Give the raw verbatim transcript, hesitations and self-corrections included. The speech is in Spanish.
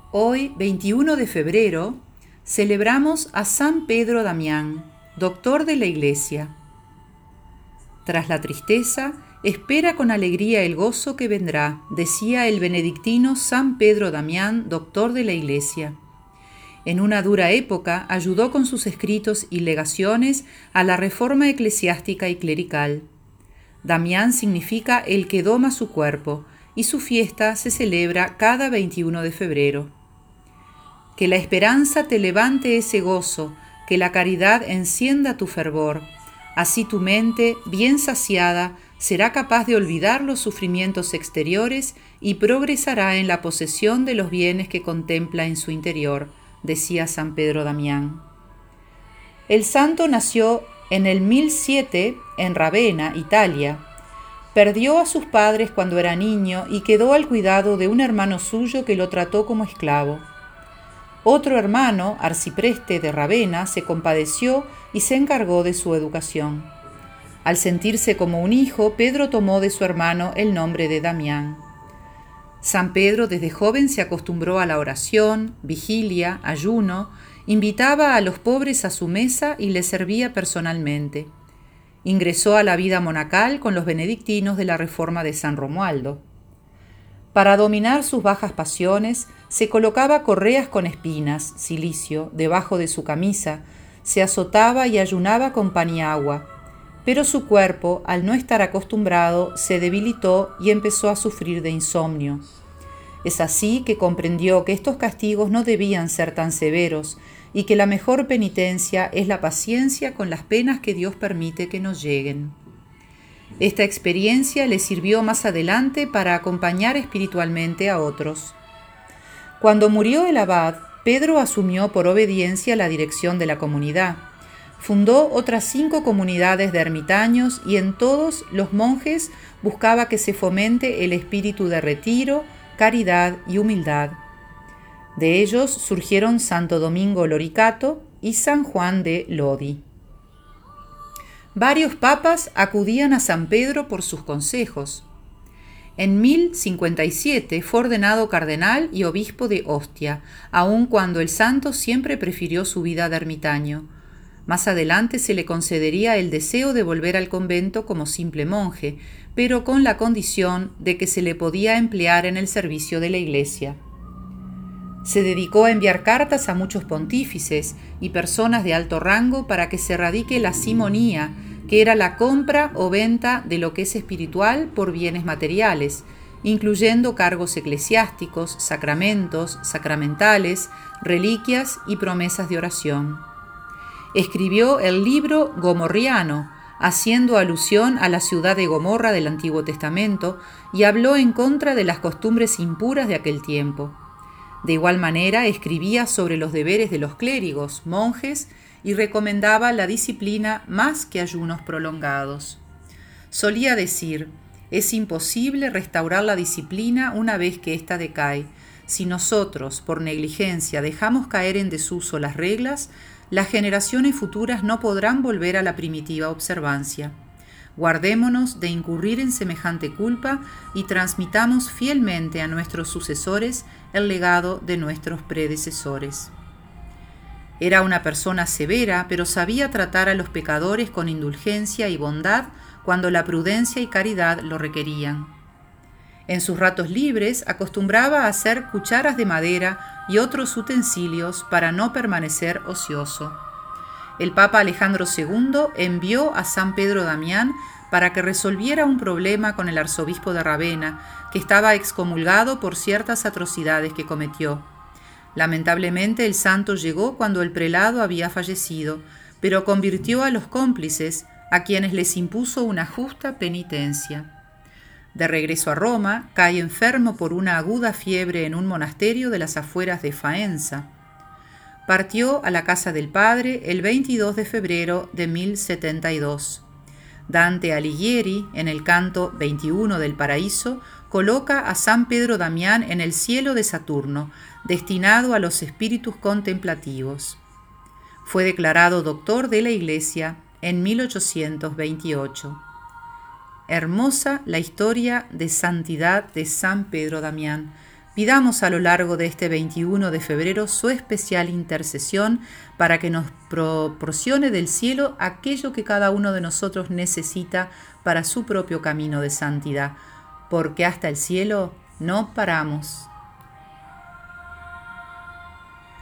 Hoy, veintiuno de febrero, celebramos a San Pedro Damián, doctor de la Iglesia. Tras la tristeza, espera con alegría el gozo que vendrá, decía el benedictino San Pedro Damián, doctor de la Iglesia. En una dura época ayudó con sus escritos y legaciones a la reforma eclesiástica y clerical. Damián significa el que doma su cuerpo, y su fiesta se celebra cada veintiuno de febrero. Que la esperanza te levante ese gozo, que la caridad encienda tu fervor. Así tu mente, bien saciada, será capaz de olvidar los sufrimientos exteriores y progresará en la posesión de los bienes que contempla en su interior, decía San Pedro Damián. El santo nació en el mil siete en Ravenna, Italia. Perdió a sus padres cuando era niño y quedó al cuidado de un hermano suyo que lo trató como esclavo. Otro hermano, arcipreste de Ravenna, se compadeció y se encargó de su educación. Al sentirse como un hijo, Pedro tomó de su hermano el nombre de Damián. San Pedro desde joven se acostumbró a la oración, vigilia, ayuno, invitaba a los pobres a su mesa y les servía personalmente. Ingresó a la vida monacal con los benedictinos de la Reforma de San Romualdo. Para dominar sus bajas pasiones, se colocaba correas con espinas, cilicio, debajo de su camisa, se azotaba y ayunaba con pan y agua, pero su cuerpo, al no estar acostumbrado, se debilitó y empezó a sufrir de insomnio. Es así que comprendió que estos castigos no debían ser tan severos y que la mejor penitencia es la paciencia con las penas que Dios permite que nos lleguen. Esta experiencia le sirvió más adelante para acompañar espiritualmente a otros. Cuando murió el abad, Pedro asumió por obediencia la dirección de la comunidad. Fundó otras cinco comunidades de ermitaños y en todos los monjes buscaba que se fomente el espíritu de retiro, caridad y humildad. De ellos surgieron Santo Domingo Loricato y San Juan de Lodi. Varios papas acudían a San Pedro por sus consejos. En mil cincuenta y siete fue ordenado cardenal y obispo de Ostia, aun cuando el santo siempre prefirió su vida de ermitaño. Más adelante se le concedería el deseo de volver al convento como simple monje, pero con la condición de que se le podía emplear en el servicio de la Iglesia. Se dedicó a enviar cartas a muchos pontífices y personas de alto rango para que se erradique la simonía, que era la compra o venta de lo que es espiritual por bienes materiales, incluyendo cargos eclesiásticos, sacramentos, sacramentales, reliquias y promesas de oración. Escribió el libro Gomorriano, haciendo alusión a la ciudad de Gomorra del Antiguo Testamento, y habló en contra de las costumbres impuras de aquel tiempo. De igual manera, escribía sobre los deberes de los clérigos, monjes, y recomendaba la disciplina más que ayunos prolongados. Solía decir: es imposible restaurar la disciplina una vez que ésta decae. Si nosotros, por negligencia, dejamos caer en desuso las reglas, las generaciones futuras no podrán volver a la primitiva observancia. Guardémonos de incurrir en semejante culpa y transmitamos fielmente a nuestros sucesores el legado de nuestros predecesores. Era una persona severa, pero sabía tratar a los pecadores con indulgencia y bondad cuando la prudencia y caridad lo requerían. En sus ratos libres acostumbraba a hacer cucharas de madera y otros utensilios para no permanecer ocioso. El Papa Alejandro segundo envió a San Pedro Damián para que resolviera un problema con el arzobispo de Ravenna, que estaba excomulgado por ciertas atrocidades que cometió. Lamentablemente el santo llegó cuando el prelado había fallecido, pero convirtió a los cómplices, a quienes les impuso una justa penitencia. De regreso a Roma, cae enfermo por una aguda fiebre en un monasterio de las afueras de Faenza. Partió a la casa del Padre el veintidós de febrero de mil setenta y dos. Dante Alighieri, en el canto veintiuno del Paraíso, coloca a San Pedro Damián en el cielo de Saturno, destinado a los espíritus contemplativos. Fue declarado doctor de la Iglesia en mil ochocientos veintiocho. Hermosa la historia de santidad de San Pedro Damián. Pidamos a lo largo de este veintiuno de febrero su especial intercesión para que nos proporcione del cielo aquello que cada uno de nosotros necesita para su propio camino de santidad, porque hasta el cielo no paramos.